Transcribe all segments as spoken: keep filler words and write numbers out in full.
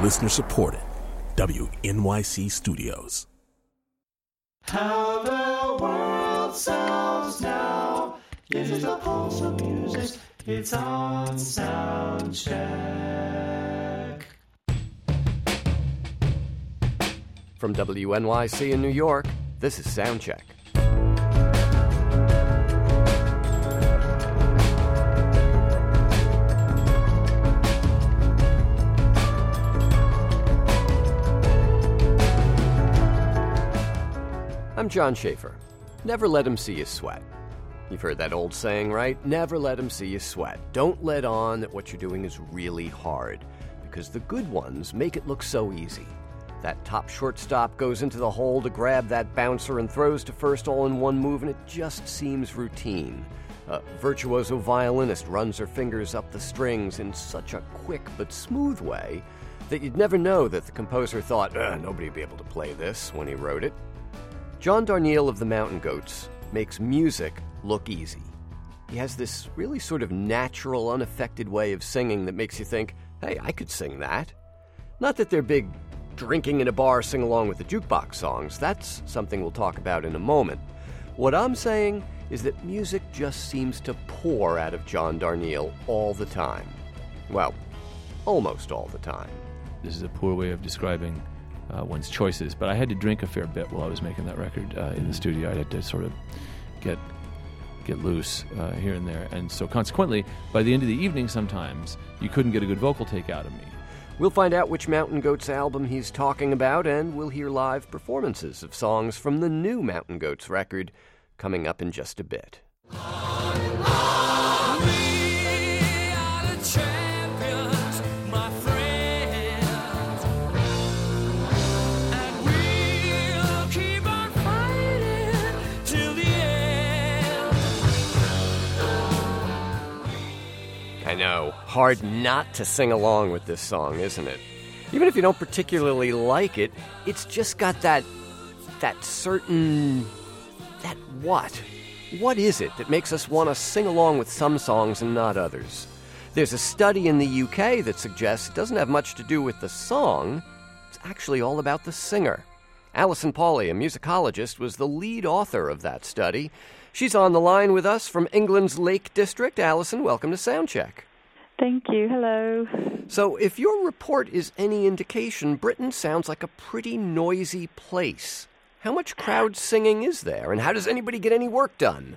Listener supported. W N Y C Studios. How the world sounds now. This is the pulse of music. It's on Soundcheck. From W N Y C in New York, this is Soundcheck. I'm John Schaefer. Never let him see you sweat. You've heard that old saying, right? Never let him see you sweat. Don't let on that what you're doing is really hard, because the good ones make it look so easy. That top shortstop goes into the hole to grab that bouncer and throws to first all in one move, and it just seems routine. A virtuoso violinist runs her fingers up the strings in such a quick but smooth way that you'd never know that the composer thought, nobody would be able to play this when he wrote it. John Darnielle of the Mountain Goats makes music look easy. He has this really sort of natural, unaffected way of singing that makes you think, hey, I could sing that. Not that they're big drinking in a bar, sing along with the jukebox songs. That's something we'll talk about in a moment. What I'm saying is that music just seems to pour out of John Darnielle all the time. Well, almost all the time. This is a poor way of describing Uh, one's choices, but I had to drink a fair bit while I was making that record uh, in the studio. I had to sort of get get loose uh, here and there, and so consequently, by the end of the evening sometimes, you couldn't get a good vocal take out of me. We'll find out which Mountain Goats album he's talking about, and we'll hear live performances of songs from the new Mountain Goats record coming up in just a bit. I know, hard not to sing along with this song, isn't it? Even if you don't particularly like it, it's just got that, that certain, that what? What is it that makes us want to sing along with some songs and not others? There's a study in the U K that suggests it doesn't have much to do with the song, it's actually all about the singer. Alison Pauley, a musicologist, was the lead author of that study. She's on the line with us from England's Lake District. Alison, welcome to Soundcheck. Thank you. Hello. So if your report is any indication, Britain sounds like a pretty noisy place. How much crowd singing is there, and how does anybody get any work done?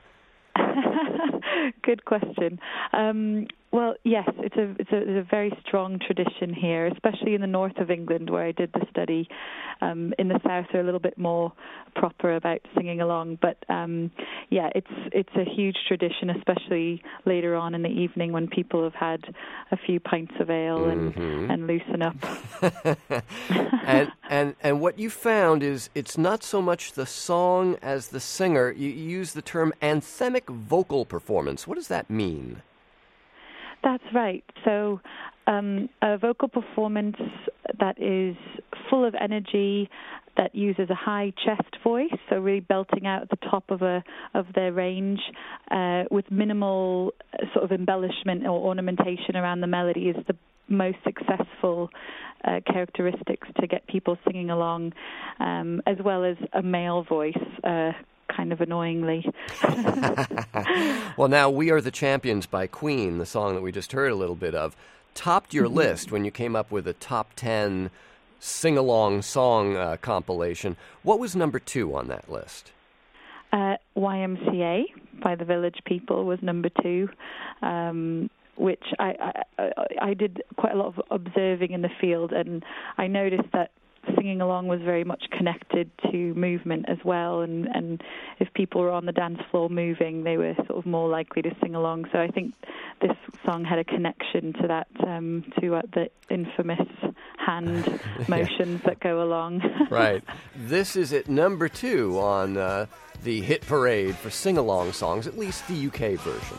Good question. Um, well, yes, it's a, it's a it's a very strong tradition here, especially in the north of England where I did the study. Um, in the south, they're a little bit more proper about singing along, but um, yeah, it's it's a huge tradition, especially later on in the evening when people have had a few pints of ale and, mm-hmm. and loosen up. and and and what you found is it's not so much the song as the singer. You use the term anthemic vocal performance. What does that mean? That's right. So um, a vocal performance that is full of energy, that uses a high chest voice, so really belting out at the top of a of their range uh, with minimal sort of embellishment or ornamentation around the melody is the most successful uh, characteristics to get people singing along, um, as well as a male voice, uh, kind of annoyingly. Well, now, We Are the Champions by Queen, the song that we just heard a little bit of, topped your mm-hmm. list when you came up with a top ten sing-along song uh, compilation. What was number two on that list? Uh, Y M C A by the Village People was number two, um, which I, I, I did quite a lot of observing in the field, and I noticed that singing along was very much connected to movement as well, and, and if people were on the dance floor moving, they were sort of more likely to sing along. So I think this song had a connection to that, um, to uh, the infamous hand motions that go along. Right. This is at number two on uh, the hit parade for sing-along songs, at least the U K version.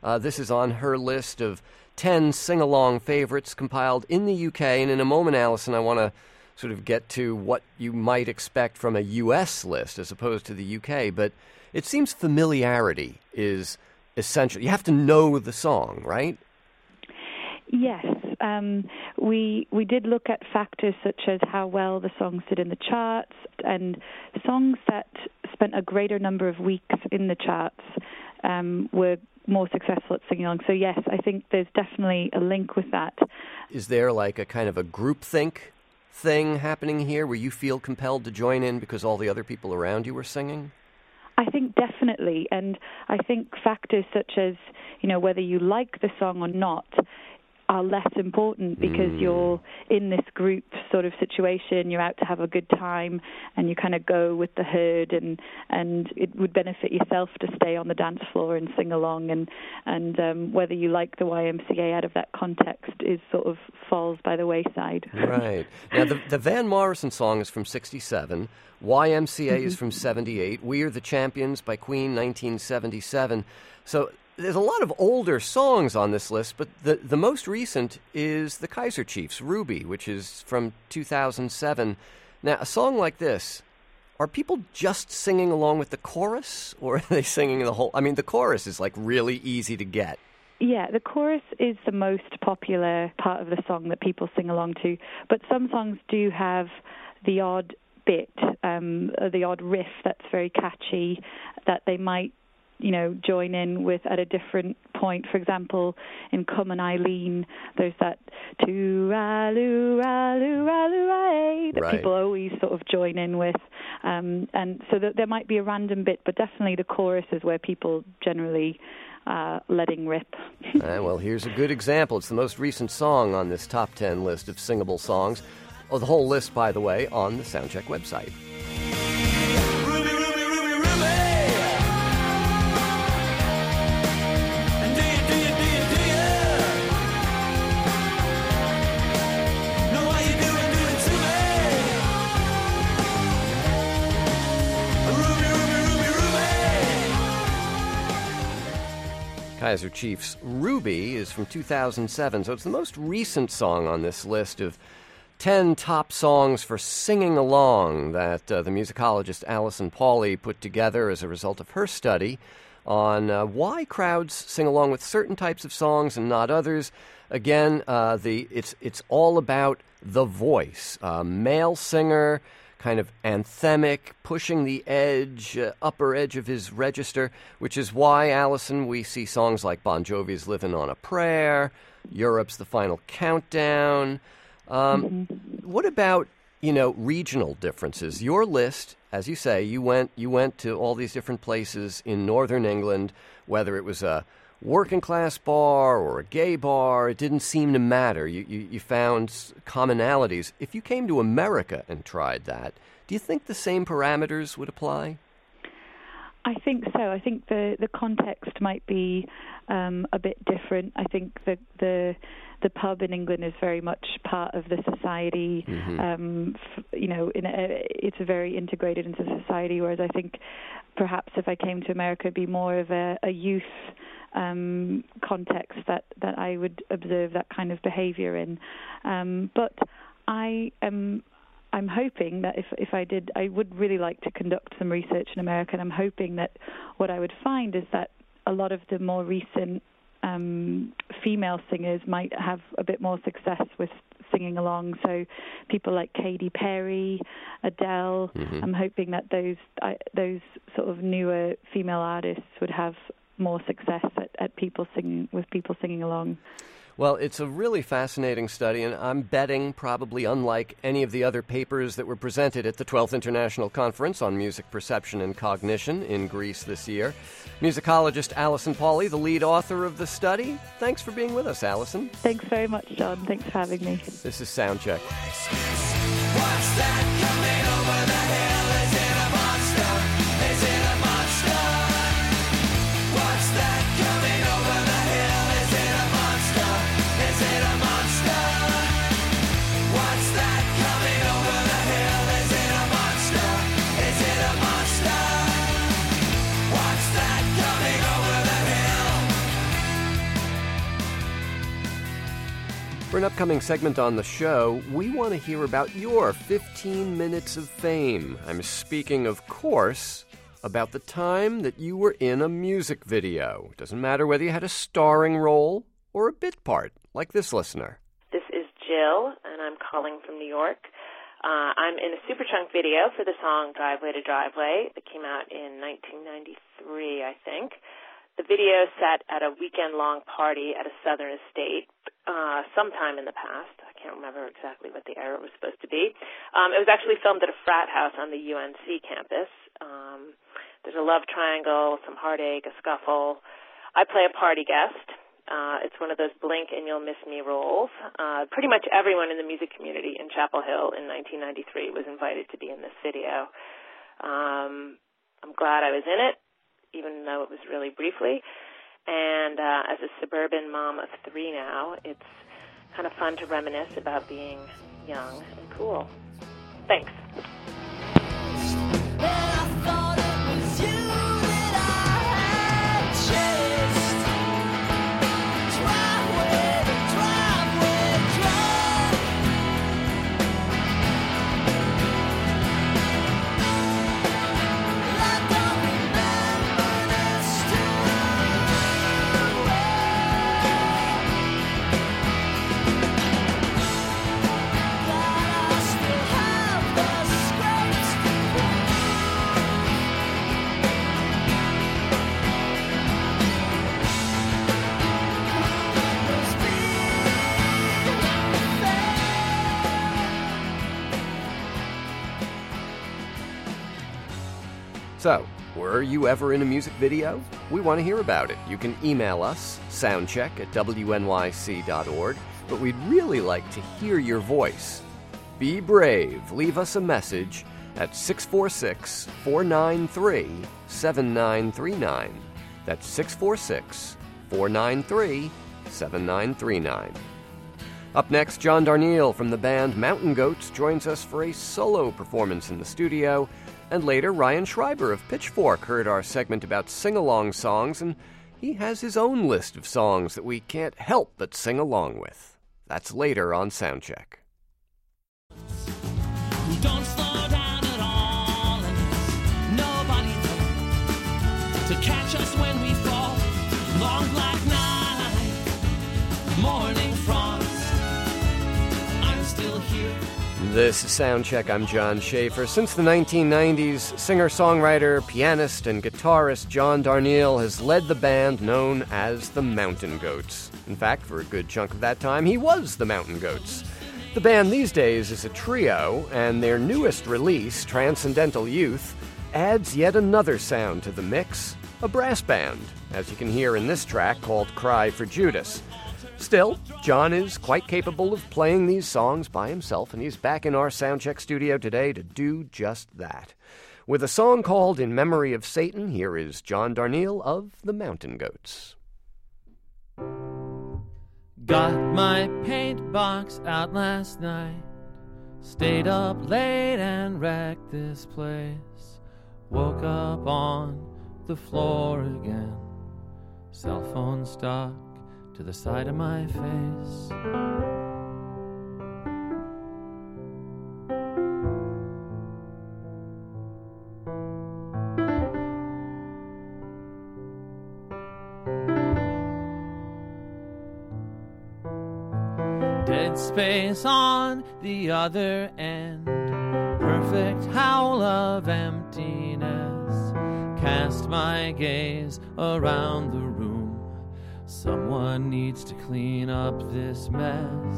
Uh, this is on her list of ten sing-along favorites compiled in the U K. And in a moment, Alison, I want to sort of get to what you might expect from a U S list as opposed to the U K. But it seems familiarity is essential. You have to know the song, right? Yes. Um, we we did look at factors such as how well the songs did in the charts, and songs that spent a greater number of weeks in the charts um, were more successful at singing along. So yes, I think there's definitely a link with that. Is there like a kind of a groupthink thing happening here where you feel compelled to join in because all the other people around you are singing? I think definitely, and I think factors such as, you know, whether you like the song or not are less important because mm. you're in this group sort of situation, you're out to have a good time, and you kind of go with the herd, and and it would benefit yourself to stay on the dance floor and sing along, and and um, whether you like the Y M C A out of that context is sort of falls by the wayside. Right. Now, the, the Van Morrison song is from sixty-seven, Y M C A mm-hmm. is from seventy-eight, We Are the Champions by Queen, nineteen seventy-seven. So there's a lot of older songs on this list, but the, the most recent is the Kaiser Chiefs, Ruby, which is from two thousand seven. Now, a song like this, are people just singing along with the chorus, or are they singing the whole? I mean, the chorus is like really easy to get. Yeah, the chorus is the most popular part of the song that people sing along to, but some songs do have the odd bit, um, the odd riff that's very catchy that they might, you know, join in with at a different point. For example, in Come and Eileen, there's that to-ra-lu, ra-lu, ra-lu, ra that right. people always sort of join in with. Um, and so that there might be a random bit, but definitely the chorus is where people generally uh, letting rip. uh, well, here's a good example. It's the most recent song on this top ten list of singable songs. Oh, the whole list, by the way, on the Soundcheck website. Kaiser Chiefs' Ruby is from two thousand seven, so it's the most recent song on this list of ten top songs for singing along that uh, the musicologist Alison Pauley put together as a result of her study on uh, why crowds sing along with certain types of songs and not others. Again, uh, the it's it's all about the voice. Uh, male singer, kind of anthemic, pushing the edge, uh, upper edge of his register, which is why, Alison, we see songs like Bon Jovi's Livin' on a Prayer, Europe's The Final Countdown. Um, mm-hmm. What about, you know, regional differences? Your list, as you say, you went you went to all these different places in northern England, whether it was a working class bar or a gay bar, it didn't seem to matter. You, you you found commonalities. If you came to America and tried that, do you think the same parameters would apply? I think so. I think the, the context might be um, a bit different. I think the the the pub in England is very much part of the society. Mm-hmm. Um, f- you know, in a, it's very integrated into society. Whereas I think perhaps if I came to America, it'd be more of a, a youth um, context that, that I would observe that kind of behaviour in. Um, but I am. I'm hoping that if if I did, I would really like to conduct some research in America, and I'm hoping that what I would find is that a lot of the more recent um, female singers might have a bit more success with singing along. So people like Katy Perry, Adele, mm-hmm. I'm hoping that those I, those sort of newer female artists would have more success at, at people singing with people singing along. Well, it's a really fascinating study, and I'm betting probably unlike any of the other papers that were presented at the twelfth International Conference on Music Perception and Cognition in Greece this year. Musicologist Alison Pauley, the lead author of the study. Thanks for being with us, Alison. Thanks very much, John. Thanks for having me. This is Soundcheck. What's that coming over the hill? Is it a monster? Is it a monster? What's that coming over the hill? Is it a monster? Is it a monster? What's that coming over the hill? Is it a monster? Is it a monster? What's that coming over the hill? an upcoming segment on the show, we want to hear about your fifteen minutes of fame. I'm speaking, of course, about the time that you were in a music video. Doesn't matter whether you had a starring role or a bit part, like this listener. This is Jill, and I'm calling from New York. Uh, I'm in a Superchunk video for the song Driveway to Driveway that came out in nineteen ninety-three, I think. The video set at a weekend-long party at a southern estate uh, sometime in the past. I can't remember exactly what the era was supposed to be. Um, it was actually filmed at a frat house on the U N C campus. Um, there's a love triangle, some heartache, a scuffle. I play a party guest. Uh, it's one of those blink and you'll miss me roles. Uh, pretty much everyone in the music community in Chapel Hill in nineteen ninety-three was invited to be in this video. Um, I'm glad I was in it, even though it was really briefly. And uh, as a suburban mom of three now, it's kind of fun to reminisce about being young and cool. Thanks. So, were you ever in a music video? We want to hear about it. You can email us, soundcheck at W N Y C dot org, but we'd really like to hear your voice. Be brave. Leave us a message at six four six, four nine three, seven nine three nine. That's six four six, four nine three, seven nine three nine. Up next, John Darnielle from the band Mountain Goats joins us for a solo performance in the studio. And later, Ryan Schreiber of Pitchfork heard our segment about sing-along songs, and he has his own list of songs that we can't help but sing along with. That's later on Soundcheck. Don't slow down at all, and there's nobody there to catch us when we fall. Long black night, morning frost, I'm still here. This is Soundcheck. I'm John Schaefer. Since the nineteen nineties, singer-songwriter, pianist, and guitarist John Darnielle has led the band known as the Mountain Goats. In fact, for a good chunk of that time, he was the Mountain Goats. The band these days is a trio, and their newest release, Transcendental Youth, adds yet another sound to the mix, a brass band, as you can hear in this track called Cry for Judas. Still, John is quite capable of playing these songs by himself, and he's back in our Soundcheck studio today to do just that. With a song called In Memory of Satan, here is John Darnielle of the Mountain Goats. Got my paint box out last night, stayed up late and wrecked this place. Woke up on the floor again, cell phone stuck to the side of my face. Dead space on the other end, perfect howl of emptiness. Cast my gaze around the room. Someone needs to clean up this mess.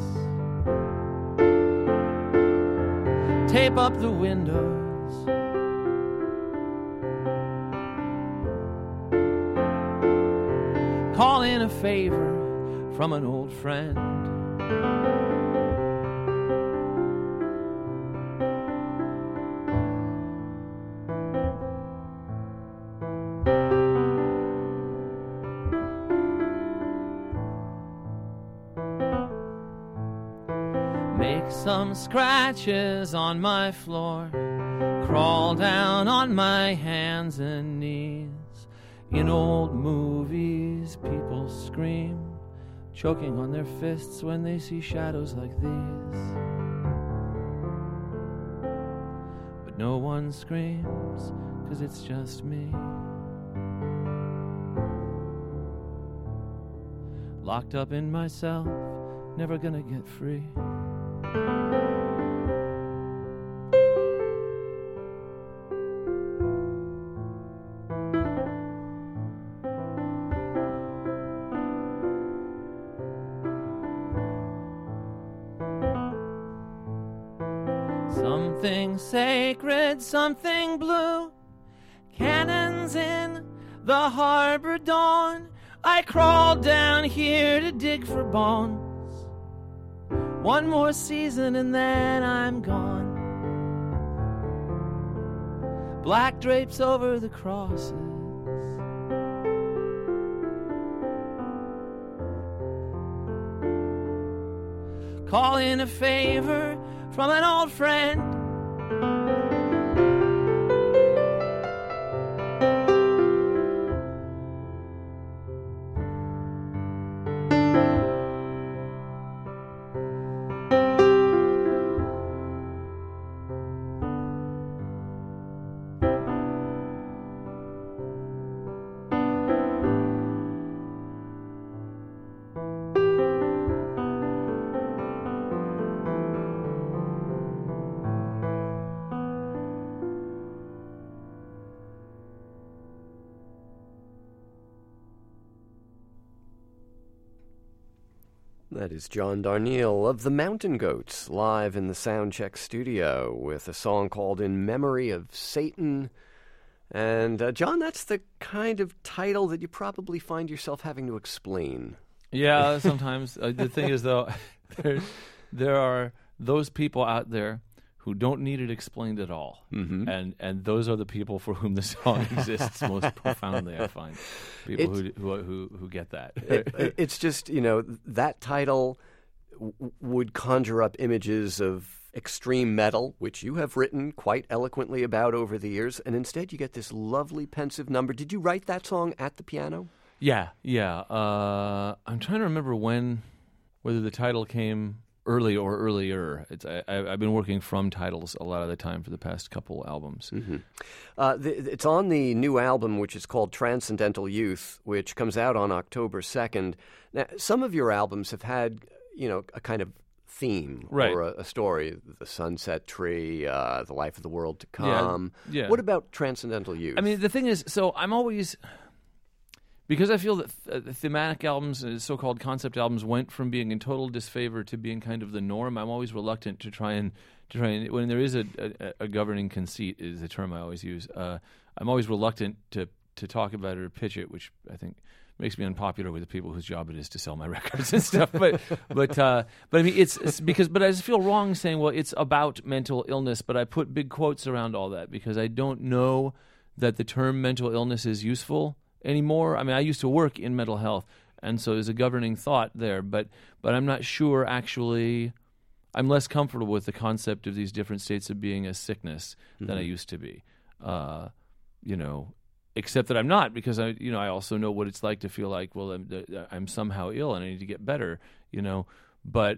Tape up the windows. Call in a favor from an old friend. Make some scratches on my floor, crawl down on my hands and knees. In old movies, people scream, choking on their fists when they see shadows like these. But no one screams, 'cause it's just me. Locked up in myself, never gonna get free. Something sacred, something blue, cannons in the harbor dawn. I crawled down here to dig for bones. One more season and then I'm gone. Black drapes over the crosses. Call in a favor from an old friend. That is John Darnielle of the Mountain Goats, live in the Soundcheck studio with a song called In Memory of Satan. And, uh, John, that's the kind of title that you probably find yourself having to explain. Yeah, sometimes. uh, the thing is, though, there, there are those people out there who don't need it explained at all. Mm-hmm. And and those are the people for whom the song exists most profoundly, I find. People who, who who who get that. it, it's just, you know, that title w- would conjure up images of extreme metal, which you have written quite eloquently about over the years, and instead you get this lovely pensive number. Did you write that song at the piano? Yeah, yeah. Uh, I'm trying to remember when, whether the title came early or earlier. It's, I, I've been working from titles a lot of the time for the past couple albums. Mm-hmm. Uh, the, it's on the new album, which is called Transcendental Youth, which comes out on October second. Now, some of your albums have had, you know, a kind of theme right. or a, a story, the Sunset Tree, uh, the life of the world to come. Yeah, yeah. What about Transcendental Youth? I mean, the thing is, so I'm always... Because I feel that th- the thematic albums, uh, so-called concept albums, went from being in total disfavor to being kind of the norm. I'm always reluctant to try and to try and when there is a, a, a governing conceit is the term I always use. Uh, I'm always reluctant to to talk about it or pitch it, which I think makes me unpopular with the people whose job it is to sell my records and stuff. But but uh, but I mean, it's, it's because but I just feel wrong saying, well, it's about mental illness. But I put big quotes around all that because I don't know that the term mental illness is useful anymore. I mean, I used to work in mental health, and so there's a governing thought there, but but I'm not sure actually, I'm less comfortable with the concept of these different states of being as sickness mm-hmm. than I used to be. Uh, you know, except that I'm not, because I, you know, I also know what it's like to feel like, well, I'm, I'm somehow ill and I need to get better, you know, but,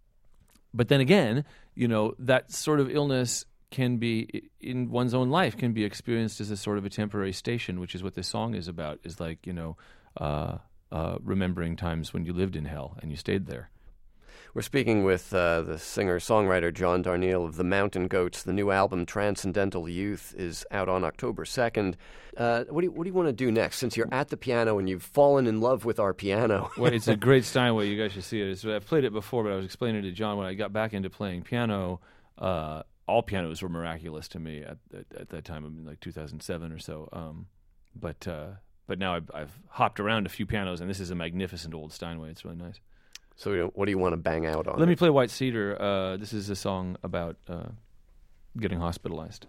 but then again, you know, that sort of illness can be, in one's own life, can be experienced as a sort of a temporary station, which is what this song is about, is like, you know, uh, uh, remembering times when you lived in hell and you stayed there. We're speaking with uh, the singer-songwriter John Darnielle of the Mountain Goats. The new album, Transcendental Youth, is out on October second. Uh, what do you, what do you want to do next, since you're at the piano and you've fallen in love with our piano? Well, it's a great Steinway. You guys should see it. It's, I've played it before, but I was explaining to John when I got back into playing piano, uh, all pianos were miraculous to me at, at, at that time, I mean, like two thousand seven or so. Um, but uh, but now I've, I've hopped around a few pianos, and this is a magnificent old Steinway. It's really nice. So you know, what do you want to bang out on? Let me play White Cedar. Uh, this is a song about uh, getting hospitalized.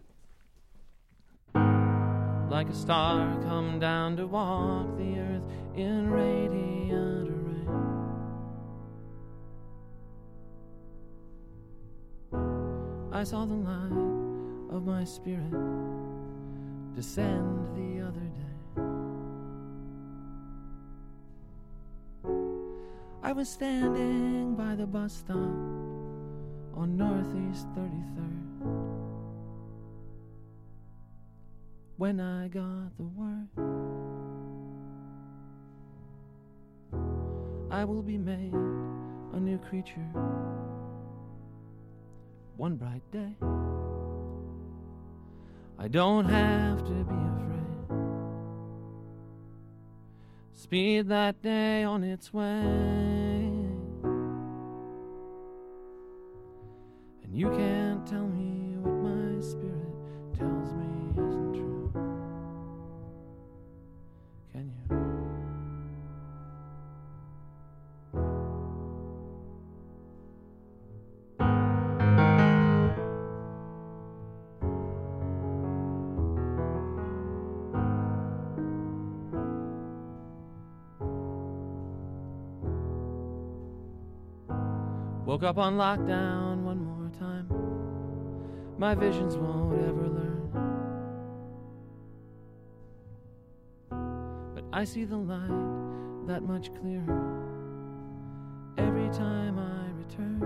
Like a star come down to walk the earth in radiant array. I saw the light of my spirit descend the other day. I was standing by the bus stop on Northeast thirty-third when I got the word I will be made a new creature one bright day. I don't have to be afraid. Speed that day on its way, and you can't tell me what my spirit tells me isn't true. Can you? Woke up on lockdown one more time. My visions won't ever learn, but I see the light that much clearer every time I return.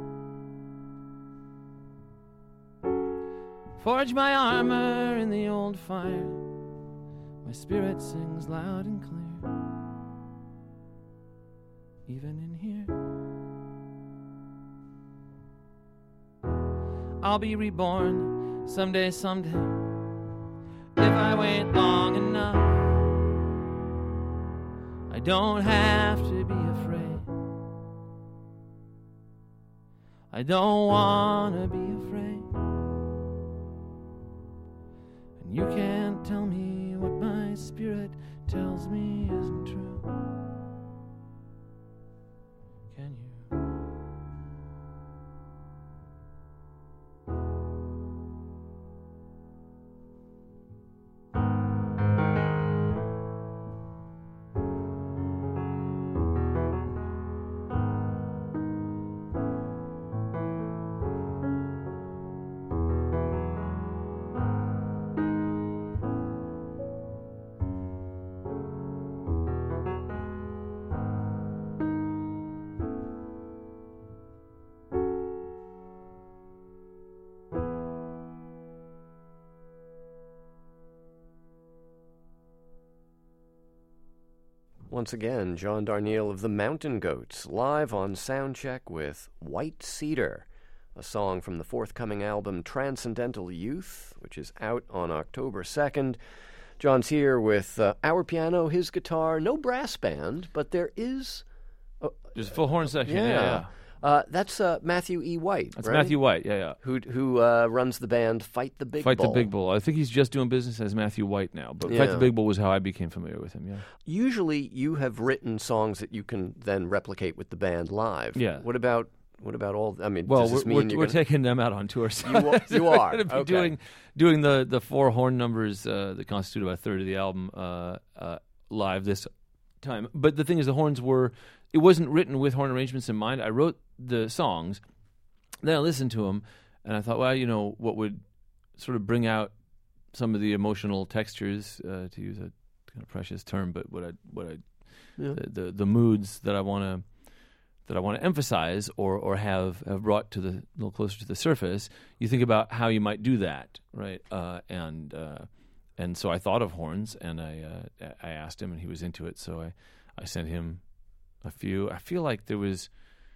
Forge my armor in the old fire. My spirit sings loud and clear, even in here. I'll be reborn someday, someday, if I wait long enough. I don't have to be afraid. I don't want to be afraid. And you can't tell me what my spirit tells me isn't true. Can you? Once again, John Darnielle of the Mountain Goats, live on Soundcheck with White Cedar, a song from the forthcoming album Transcendental Youth, which is out on October second. John's here with uh, our piano, his guitar, no brass band, but there is... Uh, There's a full horn section, yeah. yeah. yeah. Uh, that's uh, Matthew E. White, That's right? Matthew White, yeah, yeah. Who who uh, runs the band Fight the Big Fight Bull. the Big Bull. I think he's just doing business as Matthew White now, but Yeah. Fight the Big Bull was how I became familiar with him, yeah. Usually you have written songs that you can then replicate with the band live. Yeah. What about what about all... I mean, Well, does this we're, mean we're, you're we're gonna- taking them out on tour. So You are- you we're are, gonna be okay. doing, doing the, the four horn numbers uh, that constitute about a third of the album uh, uh, live this time. But the thing is, the horns were... It wasn't written with horn arrangements in mind. I wrote the songs, then I listened to them, and I thought, well, you know, what would sort of bring out some of the emotional textures, uh, to use a kind of precious term, but what I, what I, Yeah. the, the the moods that I want to that I want to emphasize or or have have brought to the a little closer to the surface. You think about how you might do that, right? Uh, and uh, and so I thought of horns, and I uh, I asked him, and he was into it. So I I sent him a few. I feel like there was.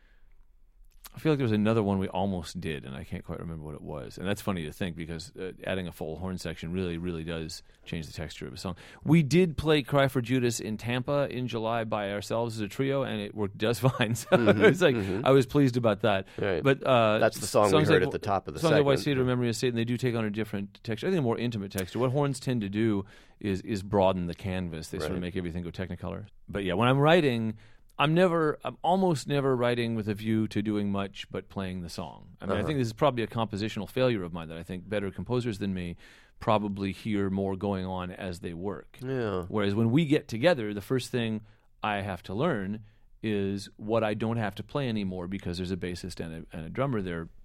I feel like there was another one we almost did, and I can't quite remember what it was. And that's funny to think because uh, adding a full horn section really, really does change the texture of a song. We did play Cry for Judas in Tampa in July by ourselves as a trio, and it worked just fine. So Mhm, it's like mhm. I was pleased about that. Right. But uh, That's the song we songs heard like- at the top of the songs like White segment. Cedar, Memory of Satan, they do take on a different texture. I think a more intimate texture. What horns tend to do is is broaden the canvas. They sort of Right. make everything go Technicolor. But yeah, when I'm writing, I'm never, I'm almost never writing with a view to doing much but playing the song. I mean, I Uh-huh. think this is probably a compositional failure of mine that I think better composers than me probably hear more going on as they work. Yeah. Whereas when we get together, the first thing I have to learn is what I don't have to play anymore because there's a bassist and a, and a drummer there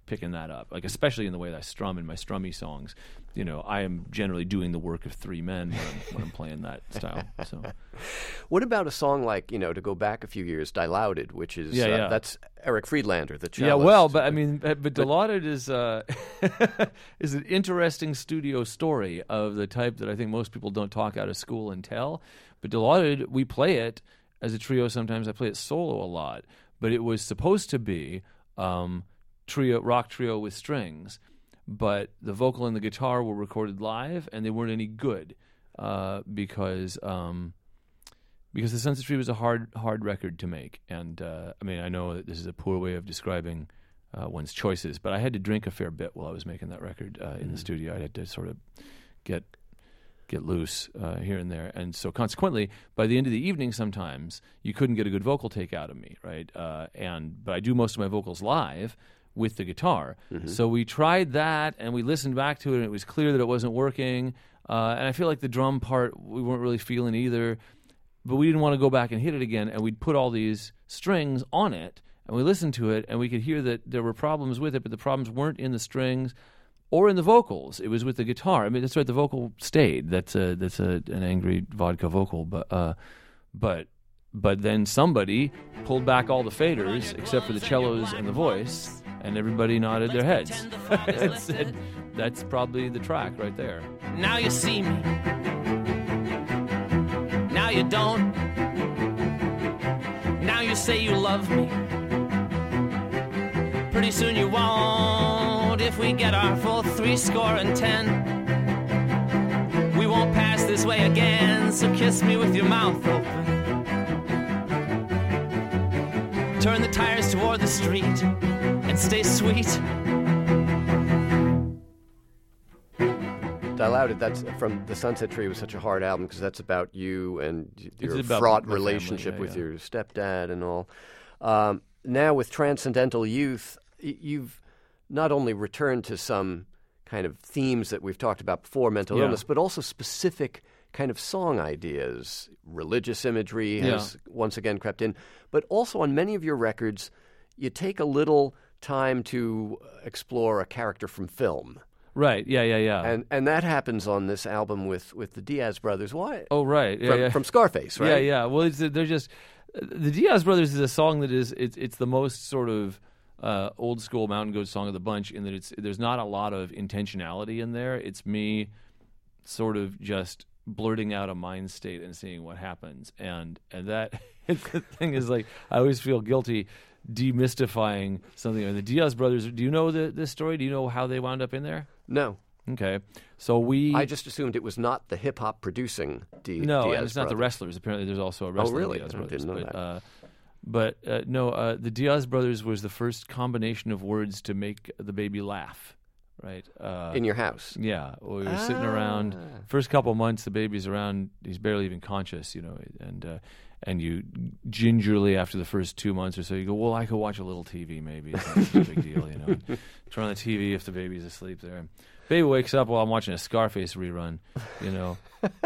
picking that up. Like especially in the way that I strum in my strummy songs. You know, I am generally doing the work of three men when I'm, when I'm playing that style. So, what about a song like, you know, to go back a few years, Dilaudid, which is yeah, uh, yeah. that's Eric Friedlander, the cellist. Yeah, well, but I mean, but, but Dilaudid is uh, is an interesting studio story of the type that I think most people don't talk out of school and tell. But Dilaudid, we play it as a trio. Sometimes I play it solo a lot. But it was supposed to be um, trio, rock trio with strings. But the vocal and the guitar were recorded live, and they weren't any good uh, because um, because the Sunset Tree was a hard hard record to make. And uh, I mean, I know that this is a poor way of describing uh, one's choices, but I had to drink a fair bit while I was making that record uh, in mm. the studio. I had to sort of get get loose uh, here and there, and so consequently, by the end of the evening, sometimes you couldn't get a good vocal take out of me, right? Uh, and but I do most of my vocals live with the guitar. Mm-hmm. So we tried that, and we listened back to it, and it was clear that it wasn't working. Uh, and I feel like the drum part we weren't really feeling either, but we didn't want to go back and hit it again, and we'd put all these strings on it, and we listened to it, and we could hear that there were problems with it, but the problems weren't in the strings or in the vocals. It was with the guitar. I mean, that's right, the vocal stayed. That's a, that's a, an angry vodka vocal, but uh, but... But then somebody pulled back all the faders, except for the cellos and the voice, and everybody nodded their heads. and said, that's probably the track right there. Now you see me. Now you don't. Now you say you love me. Pretty soon you won't if we get our full three score and ten. We won't pass this way again, so kiss me with your mouth open. Turn the tires toward the street and stay sweet. Dilaudid, that's from the Sunset Tree was such a hard album because that's about you and your about fraught my relationship family, yeah, with yeah. your stepdad and all. Um, now with Transcendental Youth, y- you've not only returned to some kind of themes that we've talked about before, mental Yeah. illness, but also specific kind of song ideas. Religious imagery has Yeah. once again crept in. But also on many of your records, you take a little time to explore a character from film. Right, yeah, yeah, yeah. And and that happens on this album with, with the Diaz brothers. Why? oh, right. Yeah, from, yeah. from Scarface, right? Yeah, yeah. Well, it's, they're just... The Diaz Brothers is a song that is... It's, it's the most sort of uh, old-school Mountain Goat song of the bunch in that it's there's not a lot of intentionality in there. It's me sort of just blurting out a mind state and seeing what happens. And and that the thing is, like, I always feel guilty demystifying something. And the Diaz Brothers, do you know the, this story? Do you know how they wound up in there? No. Okay. So we... I just assumed it was not the hip-hop producing D- No, Diaz and it's not the brothers. wrestlers. Apparently there's also a wrestling really? Diaz I Brothers. didn't know but, that. Uh, but uh, no, uh, the Diaz Brothers was the first combination of words to make the baby laugh, right? Uh, In your house. Yeah. We were sitting around. Ah. First couple months, the baby's around. He's barely even conscious, you know, and... Uh, And you gingerly, after the first two months or so, you go, well, I could watch a little T V maybe. It's not such a big deal, you know. Turn on the T V if the baby's asleep there. Baby wakes up while I'm watching a Scarface rerun, you know.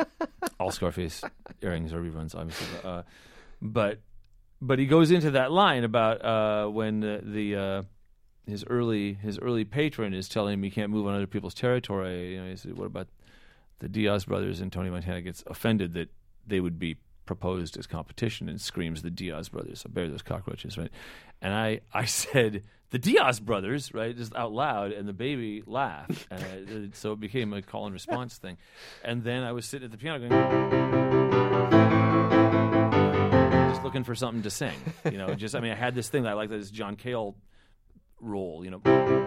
All Scarface airings are reruns, obviously. But, uh, but but he goes into that line about uh, when the, the uh, his early his early patron is telling him he can't move on other people's territory. You know, he said, what about the Diaz brothers? And Tony Montana gets offended that they would be proposed as competition and screams the Diaz brothers. So bury those cockroaches, right? And I, I said the Diaz brothers, right, just out loud, and the baby laughed. And I, so it became a call and response thing. And then I was sitting at the piano going, just looking for something to sing. You know, just I mean, I had this thing that I like, this John Cale roll. You know,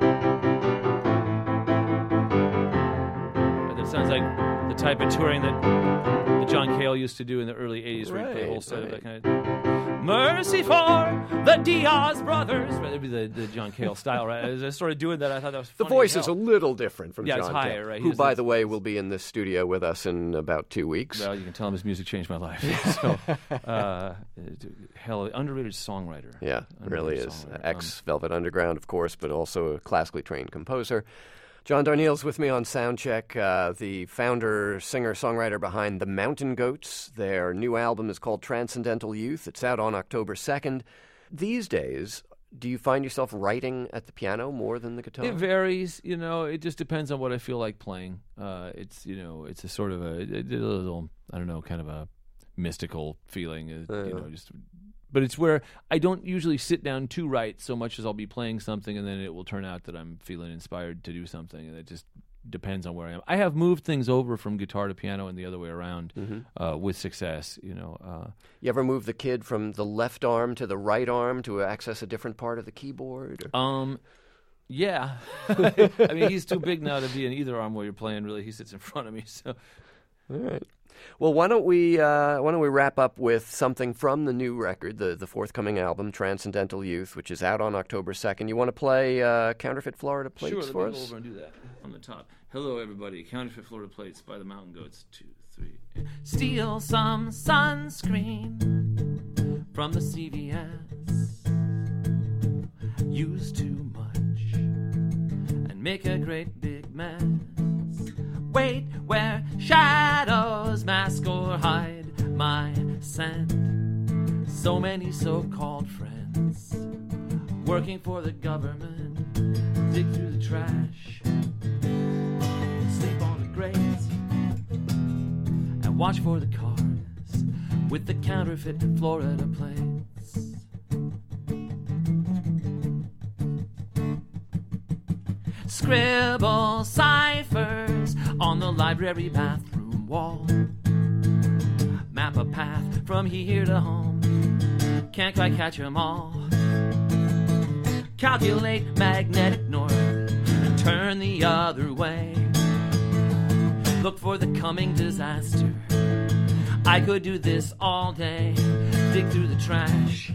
that sounds like the type of touring that John Cale used to do in the early eighties, where he'd play a whole set right. of that kind of Mercy for the Diaz brothers. Right, that'd be the, the John Cale style, right? As I started doing that, I thought that was The funny voice as is a hell. little different from Yeah, John it's higher, Cale, right? He who, was by the- the way, will be in this studio with us in about two weeks. Well, you can tell him his music changed my life. So, uh, hell, underrated songwriter. Yeah, really Underrated is. songwriter. Ex-Velvet Underground, of course, but also a classically trained composer. John Darnielle's with me on Soundcheck, uh, the founder, singer, songwriter behind the Mountain Goats. Their new album is called Transcendental Youth. It's out on October second. These days, do you find yourself writing at the piano more than the guitar? It varies, you know. It just depends on what I feel like playing. Uh, it's you know, it's a sort of a, a little, I don't know, kind of a mystical feeling. Uh, Uh. You know, just. But it's where I don't usually sit down to write so much as I'll be playing something, and then it will turn out that I'm feeling inspired to do something, and it just depends on where I am. I have moved things over from guitar to piano and the other way around uh, with success. You know, uh, You ever move the kid from the left arm to the right arm to access a different part of the keyboard? Or? um, yeah. I mean, he's too big now to be in either arm while you're playing. Really, he sits in front of me. So, All right. Well, why don't we uh, why don't we wrap up with something from the new record, the the forthcoming album, Transcendental Youth, which is out on October second. You want to play uh, Counterfeit Florida Plates sure, let for me go us? over and do that on the top. Hello, everybody. Counterfeit Florida Plates by the Mountain Goats. Two, three. Steal some sunscreen from the C V S. Use too much and make a great big mess. Wait where shadows mask or hide my scent. So many so-called friends working for the government. Dig through the trash, sleep on the grates, and watch for the cars with the counterfeit Florida plates. Scribble ciphers on the library bathroom wall. Map a path from here to home. Can't quite catch 'em all. Calculate magnetic north and turn the other way. Look for the coming disaster. I could do this all day. Dig through the trash,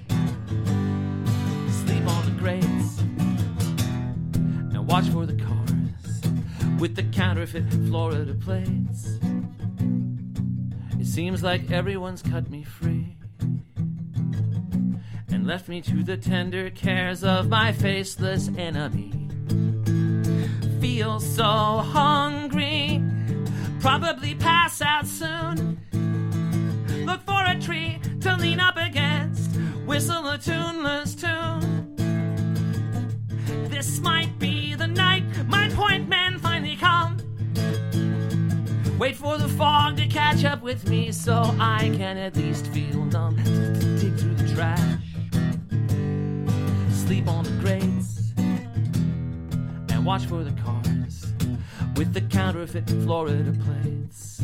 sleep on the grates, and watch for the cars with the counterfeit Florida plates. It seems like everyone's cut me free and left me to the tender cares of my faceless enemy. Feel so hungry, probably pass out soon. Look for a tree to lean up against, whistle a tuneless tune. This might be the night my point men finally come. Wait for the fog to catch up with me so I can at least feel numb. Dig through the trash, sleep on the grates, and watch for the cars with the counterfeit Florida plates.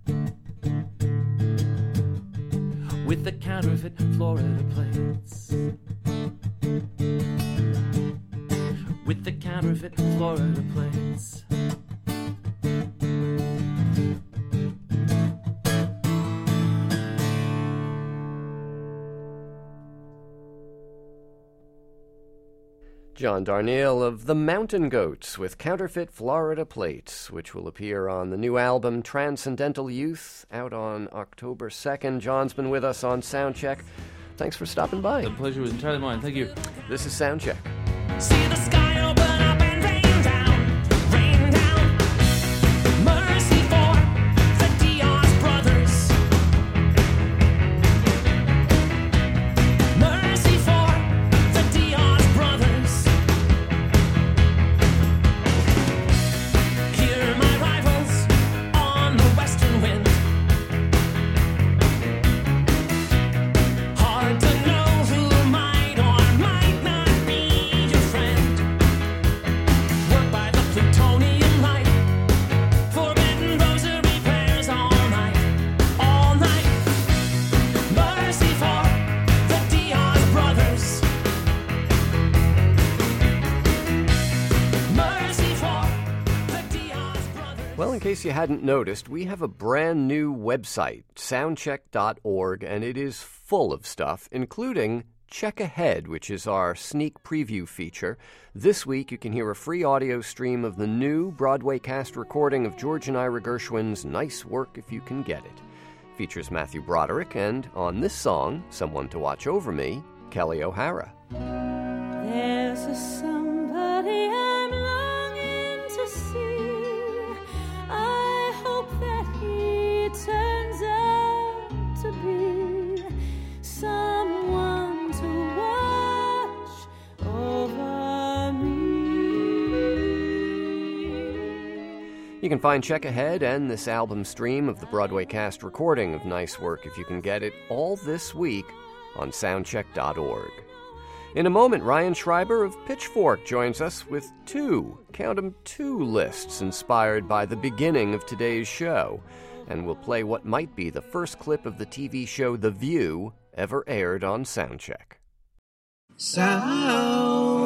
With the counterfeit Florida plates. With the counterfeit Florida plates. John Darnielle of the Mountain Goats with Counterfeit Florida Plates, which will appear on the new album Transcendental Youth, out on October second. John's been with us on Soundcheck. Thanks for stopping by. The pleasure was entirely mine. Thank you. This is Soundcheck. See the sky open up and rain down, rain down. Mercy for the Diaz brothers. Mercy for the Diaz brothers. Hear my rivals on the western wind. Hard to know who might or might not be your friend. Work by the plutonium light. Forbidden rosary prayers all night, all night. Mercy for the Diaz brothers. Mercy for the Diaz brothers. Well, in case you hadn't noticed, we have a brand new website, soundcheck dot org, and it is full of stuff, including Check Ahead, which is our sneak preview feature. This week, you can hear a free audio stream of the new Broadway cast recording of George and Ira Gershwin's Nice Work If You Can Get It. Features Matthew Broderick, and on this song, Someone to Watch Over Me, Kelly O'Hara. There's a somebody I'm longing to see. I hope that he turns out to be someone to watch You can find Check Ahead and this album stream of the Broadway cast recording of Nice Work, if you can get it, all this week on soundcheck dot org. In a moment, Ryan Schreiber of Pitchfork joins us with two, count 'em, two lists inspired by the beginning of today's show, and we'll play what might be the first clip of the T V show The View ever aired on Soundcheck. Sound.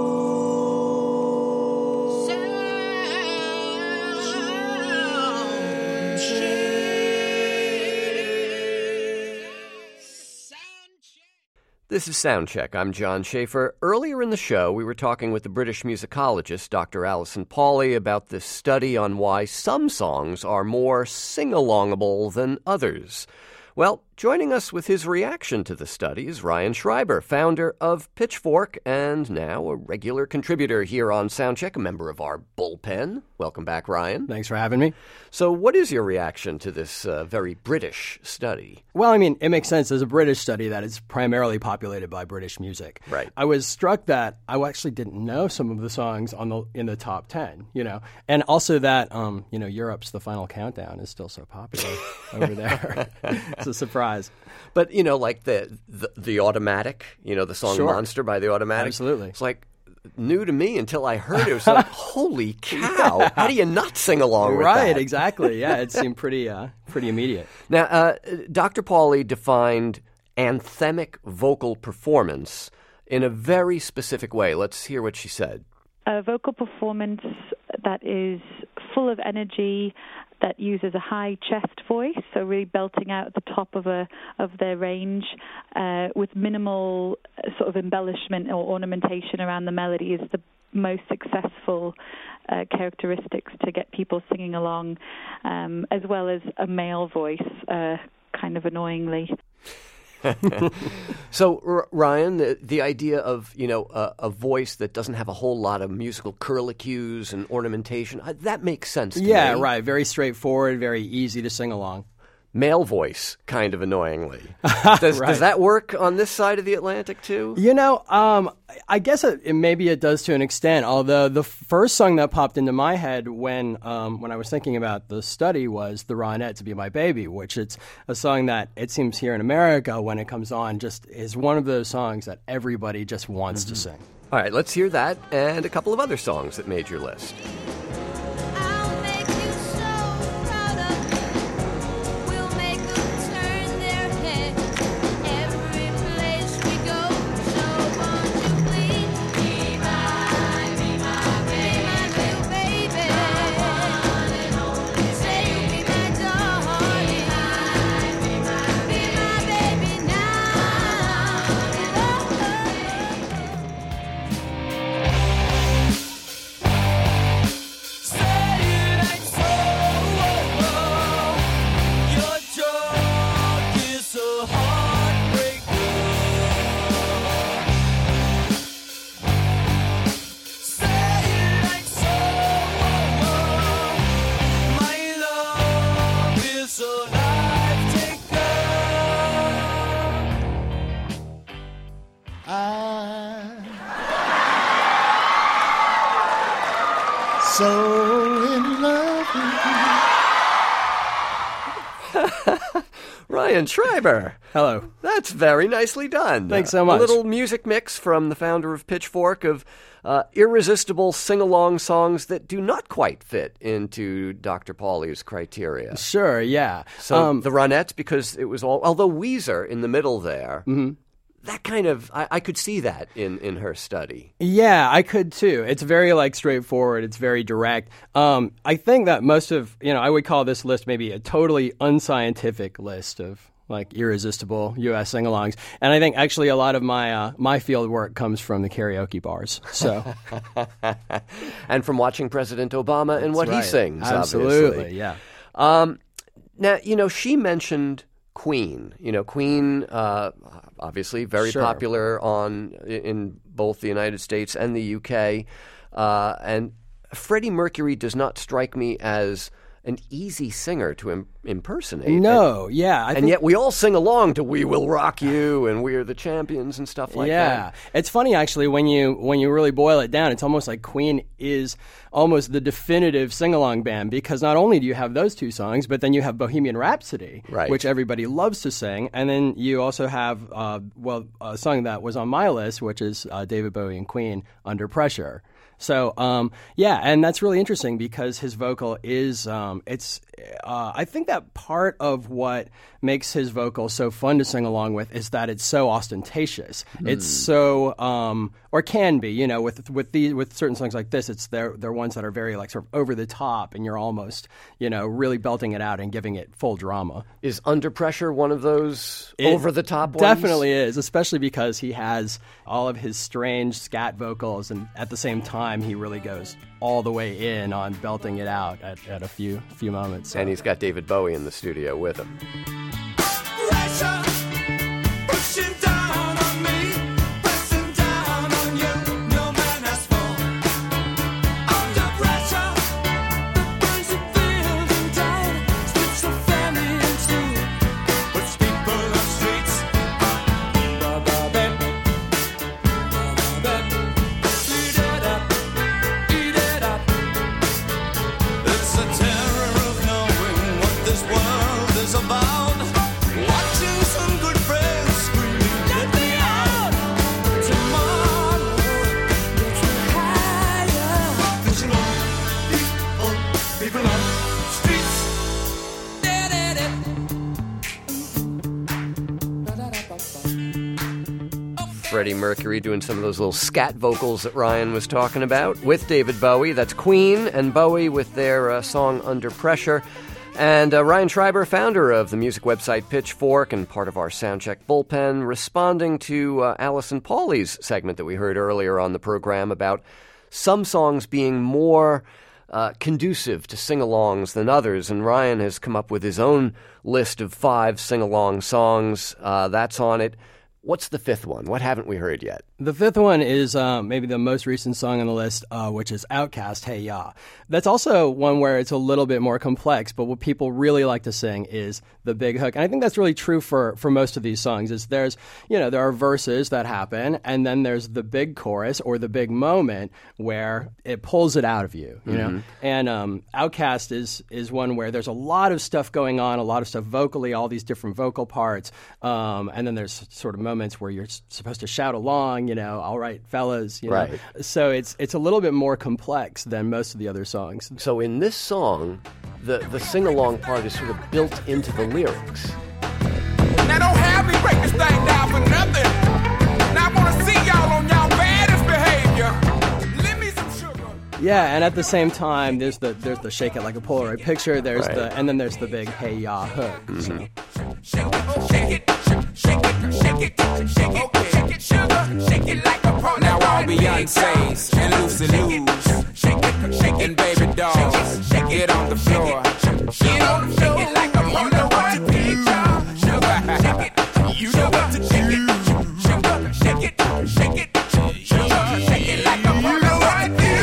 This is Soundcheck. I'm John Schaefer. Earlier in the show, we were talking with the British musicologist, Doctor Alison Pauley, about this study on why some songs are more sing-alongable than others. Well, joining us with his reaction to the study is Ryan Schreiber, founder of Pitchfork and now a regular contributor here on Soundcheck, a member of our bullpen. Welcome back, Ryan. Thanks for having me. So what is your reaction to this uh, very British study? Well, I mean, it makes sense. As a British study that is primarily populated by British music. Right. I was struck that I actually didn't know some of the songs on the in the top ten, you know, and also that, um, you know, Europe's The Final Countdown is still so popular over there. It's a surprise. But, you know, like the, the the Automatic, you know, the song Sure. Monster by the Automatic. Absolutely. It's like new to me until I heard it. It was like, holy cow. How do you not sing along with that? Right, exactly. Yeah, it seemed pretty uh, pretty immediate. Now, uh, Doctor Pauley defined anthemic vocal performance in a very specific way. Let's hear what she said. A vocal performance that is full of energy, that uses a high chest voice, so really belting out at the top of a of their range, uh, with minimal uh, sort of embellishment or ornamentation around the melody is the most successful uh, characteristics to get people singing along, um, as well as a male voice, uh, kind of annoyingly. So, R- Ryan, the, the idea of, you know, a, a voice that doesn't have a whole lot of musical curlicues and ornamentation, uh, that makes sense to Yeah, me. right. Very straightforward, very easy to sing along. Male voice, kind of annoyingly. Does, Right. does that work on this side of the Atlantic, too? You know, um, I guess it, it, maybe it does to an extent, although the first song that popped into my head when um, when I was thinking about the study was The Ronettes to Be My Baby, which it's a song that it seems here in America when it comes on just is one of those songs that everybody just wants Mm-hmm. to sing. All right, let's hear that and a couple of other songs that made your list. I'll make you so proud of me. We'll make them turn their head every place we go. So won't you please be my, be my baby, be my baby. Say you'll be my darling, be my, be my baby now. So in love with Ryan Schreiber. Hello. That's very nicely done. Thanks so A much. little music mix from the founder of Pitchfork of uh, irresistible sing-along songs that do not quite fit into Doctor Pauley's criteria. Sure, yeah. So Um, the Ronettes, because it was all, although Weezer in the middle there, Mm-hmm. that kind of, I, I could see that in, in her study. Yeah, I could too. It's very like straightforward. It's very direct. Um, I think that most of, you know, I would call this list maybe a totally unscientific list of like irresistible U S sing-alongs. And I think actually a lot of my uh, my field work comes from the karaoke bars. So And from watching President Obama and what right. he sings, Absolutely, obviously. yeah. Um, now, you know, she mentioned Queen. You know, Queen, uh, obviously very Sure. popular on in both the United States and the U K. Uh, and Freddie Mercury does not strike me as an easy singer to Im- impersonate. No, yeah. I and think, yet we all sing along to "We Will Rock You" and "We're the Champions" and stuff like yeah. that. It's funny actually when you when you really boil it down. It's almost like Queen is almost the definitive sing-along band, because not only do you have those two songs, but then you have Bohemian Rhapsody, Right. which everybody loves to sing, and then you also have uh, well a song that was on my list, which is uh, David Bowie and Queen, "Under Pressure." So, um, yeah, and that's really interesting because his vocal is, um, it's, uh, I think that part of what makes his vocal so fun to sing along with is that it's so ostentatious. It's so, um, or can be, you know, with with these with certain songs like this, it's they're they're ones that are very like sort of over the top, and you're almost, you know, really belting it out and giving it full drama. Is "Under Pressure" one of those It over the top ones? Definitely is, especially because he has all of his strange scat vocals, and at the same time, he really goes all the way in on belting it out at, at a few few moments. So. And he's got David Bowie in the studio with him. Pressure pushing down on me, pressing down on you. No man has fallen under pressure. The burns you feel them down, splits the family in two. Puts people on streets. Eat it up, eat it up. It's the terror of knowing what this world is about. Watching some good friends screaming, "Let me out!" Tomorrow gets me higher. Pushing on people, people on streets. Freddie Mercury doing some of those little scat vocals that Ryan was talking about with David Bowie. That's Queen and Bowie with their uh, song "Under Pressure." And uh, Ryan Schreiber, founder of the music website Pitchfork and part of our Soundcheck Bullpen, responding to uh, Alison Pauley's segment that we heard earlier on the program about some songs being more uh, conducive to sing-alongs than others. And Ryan has come up with his own list of five sing-along songs. Uh, that's on it. What's the fifth one? What haven't we heard yet? The fifth one is uh, maybe the most recent song on the list, uh, which is Outkast, "Hey Ya." That's also one where it's a little bit more complex, but what people really like to sing is the big hook. And I think that's really true for, for most of these songs. Is there's, you know, there are verses that happen, and then there's the big chorus or the big moment where it pulls it out of you, you know? And um, Outkast is, is one where there's a lot of stuff going on, a lot of stuff vocally, all these different vocal parts, um, and then there's sort of moments where you're s- supposed to shout along, you know, "All right, fellas," you know. Right. So it's it's a little bit more complex than most of the other songs. So in this song, the, the sing-along part is sort of built into the lyrics. Now don't have me break this thing down for nothing. Now I want to see y'all on y'all baddest behavior. Lend me some sugar. Yeah, and at the same time, there's the there's the shake it like a Polaroid picture. There's Right. the and then there's the big "Hey Ya" hook. So. Shake it, shake it, shake it, shake it, shake it, shake it, sugar, shake it like a Polaroid. Now all Beyonce's and Lucy Lou's, shake it, shake it, and baby dolls, get on the floor, get on the floor, shake it like a Polaroid picture, sugar, shake it, you know what to do, sugar, shake it, shake it, sugar, shake it like a Polaroid picture.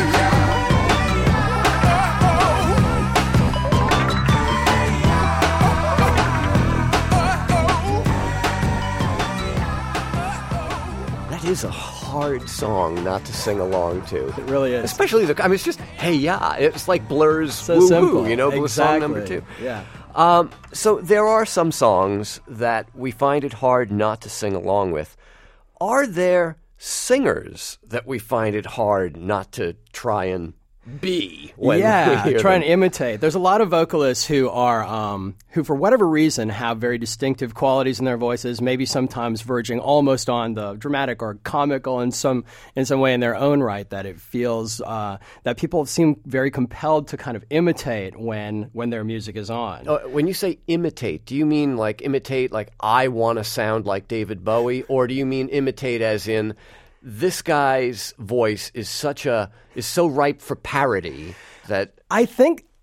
That is a hard song not to sing along to. It really is. Especially the, I mean, it's just, "Hey Ya." It's like Blur's So "Woo simple. Woo," you know, Blur's song number Exactly. two. Yeah. Um, so there are some songs that we find it hard not to sing along with. Are there singers that we find it hard not to try and be when we yeah, hear try them? and imitate. There's a lot of vocalists who are, um, who for whatever reason have very distinctive qualities in their voices. Maybe sometimes verging almost on the dramatic or comical in some in some way in their own right. That it feels uh, that people seem very compelled to kind of imitate when when their music is on. Uh, when you say imitate, do you mean like imitate like I want to sound like David Bowie, or do you mean imitate as in this guy's voice is such a is so ripe for parody that I think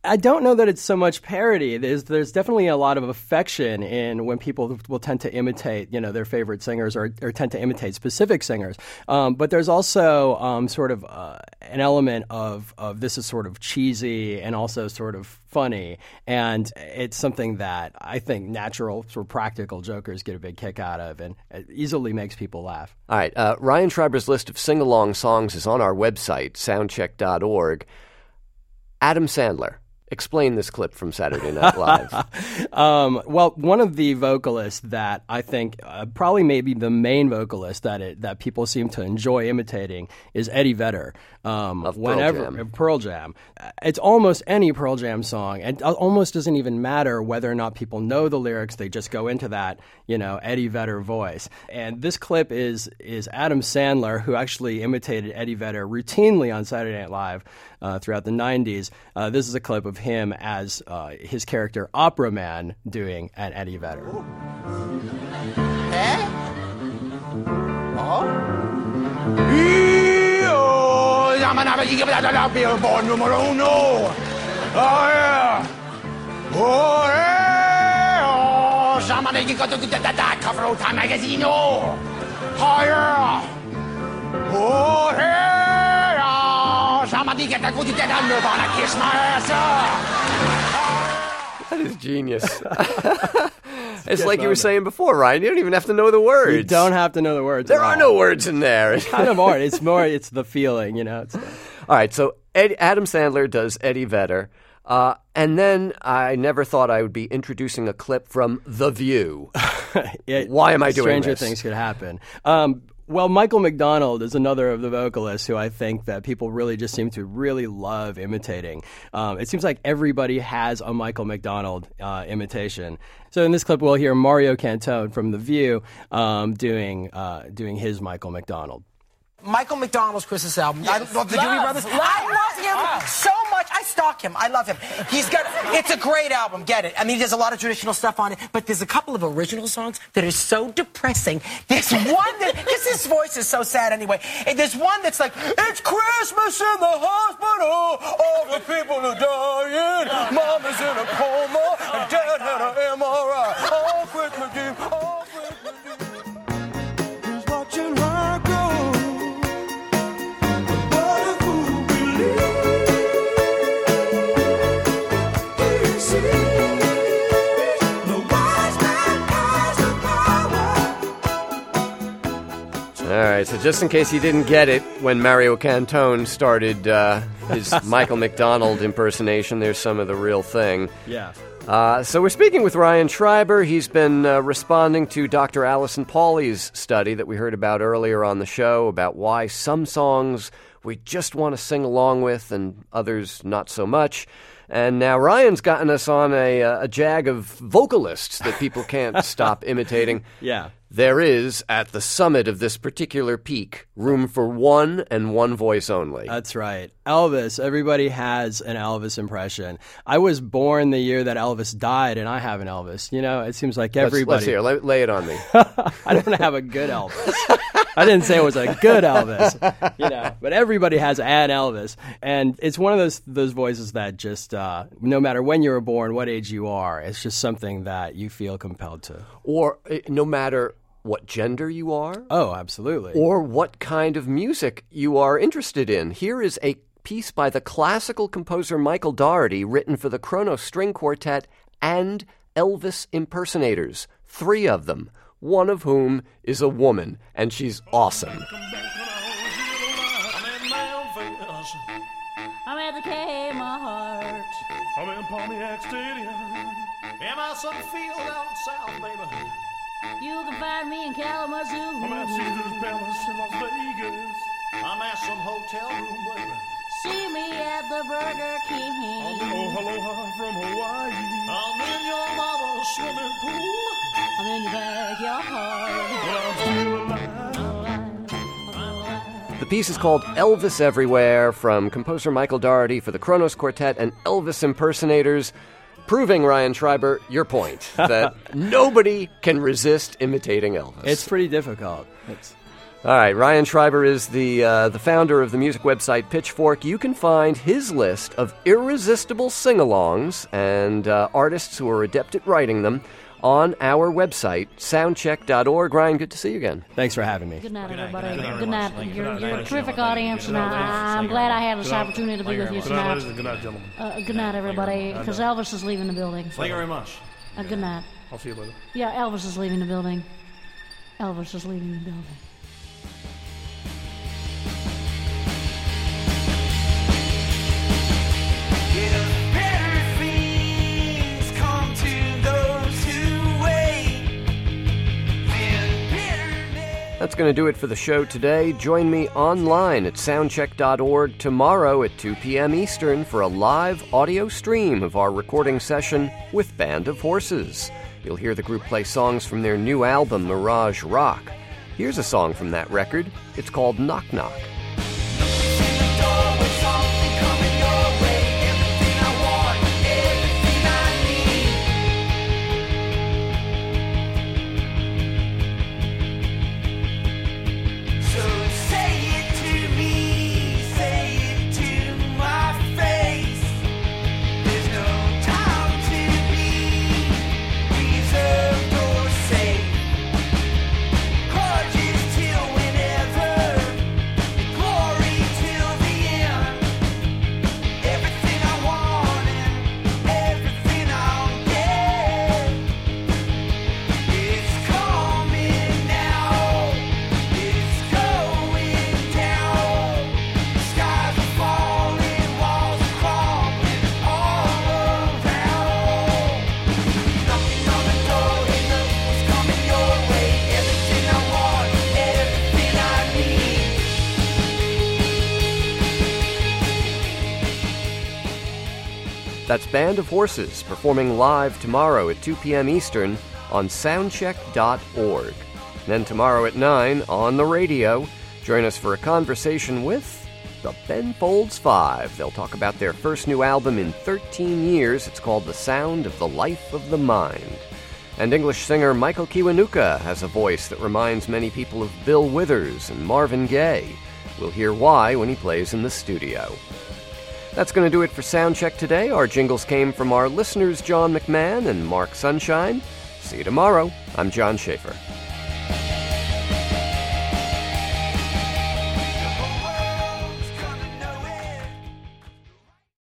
I don't know that it's so much parody. There's there's definitely a lot of affection in when people will tend to imitate, you know, their favorite singers or, or tend to imitate specific singers. Um, but there's also um, sort of uh, an element of, of this is sort of cheesy and also sort of funny. And it's something that I think natural, sort of practical jokers get a big kick out of, and it easily makes people laugh. All right. Uh, Ryan Schreiber's list of sing-along songs is on our website, soundcheck dot org. Adam Sandler. Explain this clip from Saturday Night Live. um, well, one of the vocalists that I think uh, probably maybe the main vocalist that it, that people seem to enjoy imitating is Eddie Vedder. Um, Of Pearl whenever Jam. of Pearl Jam, it's almost any Pearl Jam song, and it almost doesn't even matter whether or not people know the lyrics. They just go into that, you know, Eddie Vedder voice. And this clip is is Adam Sandler, who actually imitated Eddie Vedder routinely on Saturday Night Live uh, throughout the nineties. Uh, this is a clip of him as uh, his character Opera Man doing an Eddie Vedder. Eh? Oh? Io, Yamanaba, you give it a billboard numero uno. Oh, yeah. Oh, yeah. Oh, Yamana, you got to get that cover of Time Magazine. Oh, yeah. Oh, yeah. Yamana, you get that good that Nirvana kiss my ass. That is genius. It's like you were saying before, Ryan. You don't even have to know the words. You don't have to know the words. There at are all. no words in there. It's kind of hard. It's more, it's the feeling, you know. It's, All right, so Ed, Adam Sandler does Eddie Vedder. Uh, and then I never thought I would be introducing a clip from The View. it, Why am I doing stranger this? things could happen. Um, well, Michael McDonald is another of the vocalists who I think that people really just seem to really love imitating. Um, it seems like everybody has a Michael McDonald uh, imitation. So in this clip, we'll hear Mario Cantone from The View um, doing uh, doing his Michael McDonald. Michael McDonald's Christmas album. I love the Love, Doobie Brothers. love. I love him so much. I stalk him. I love him. He's got. It's a great album. Get it? I mean, there's a lot of traditional stuff on it, but there's a couple of original songs that are so depressing. There's one that, because his voice is so sad anyway. And there's one that's like, it's Christmas in the hospital. All the people are dying. Mama's in a coma, and Dad had an M R I. All Christmas Eve. All Christmas Eve. Who's watching her go? All right, so just in case you didn't get it, when Mario Cantone started uh, his Michael McDonald impersonation, there's some of the real thing. Yeah. Uh, so we're speaking with Ryan Schreiber. He's been uh, responding to Doctor Alison Pauley's study that we heard about earlier on the show about why some songs we just want to sing along with and others not so much. And now Ryan's gotten us on a, uh, a jag of vocalists that people can't stop imitating. Yeah. There is, at the summit of this particular peak, room for one and one voice only. That's right. Elvis. Everybody has an Elvis impression. I was born the year that Elvis died, and I have an Elvis. You know, it seems like everybody. Let's, let's hear. Lay, lay it on me. I don't have a good Elvis. I didn't say it was a good Elvis, you know, but everybody has an Elvis, and it's one of those those voices that just, uh, no matter when you were born, what age you are, it's just something that you feel compelled to. Or uh, no matter what gender you are. Oh, absolutely. Or what kind of music you are interested in. Here is a piece by the classical composer Michael Daugherty, written for the Kronos String Quartet and Elvis impersonators, three of them, one of whom is a woman, and she's awesome. I'm at the Kmart. I'm in Pontiac Stadium. Am I some field out south, baby? You can find me in Kalamazoo. I'm at Caesar's Palace in Las Vegas. I'm at some hotel room, baby. See me at the Burger King. I'm in Aloha from Hawaii. I'm in your mama's swimming pool. I'm in your backyard. But I'm still alive. The piece is called Elvis Everywhere, from composer Michael Daugherty for the Kronos Quartet and Elvis impersonators, proving, Ryan Schreiber, your point, that nobody can resist imitating Elvis. It's pretty difficult. It's... All right, Ryan Schreiber is the uh, the founder of the music website Pitchfork. You can find his list of irresistible sing-alongs and uh, artists who are adept at writing them on our website, soundcheck dot org. Ryan, good to see you again. Thanks for having me. Good night, everybody. Good night. You're, you're a terrific audience, and I, I'm glad I had this opportunity to be with you tonight. Good night, gentlemen. Uh, good night, everybody, because Elvis is leaving the building. Thank you very much. Uh, good night. I'll see you later. Yeah, Elvis is leaving the building. Elvis is leaving the building. That's going to do it for the show today. Join me online at soundcheck dot org tomorrow at two p.m. Eastern for a live audio stream of our recording session with Band of Horses. You'll hear the group play songs from their new album, Mirage Rock. Here's a song from that record. It's called Knock Knock. That's Band of Horses, performing live tomorrow at two p.m. Eastern on soundcheck dot org. Then tomorrow at nine on the radio, join us for a conversation with the Ben Folds Five. They'll talk about their first new album in thirteen years. It's called The Sound of the Life of the Mind. And English singer Michael Kiwanuka has a voice that reminds many people of Bill Withers and Marvin Gaye. We'll hear why when he plays in the studio. That's going to do it for Soundcheck today. Our jingles came from our listeners John McMahon and Mark Sunshine. See you tomorrow. I'm John Schaefer.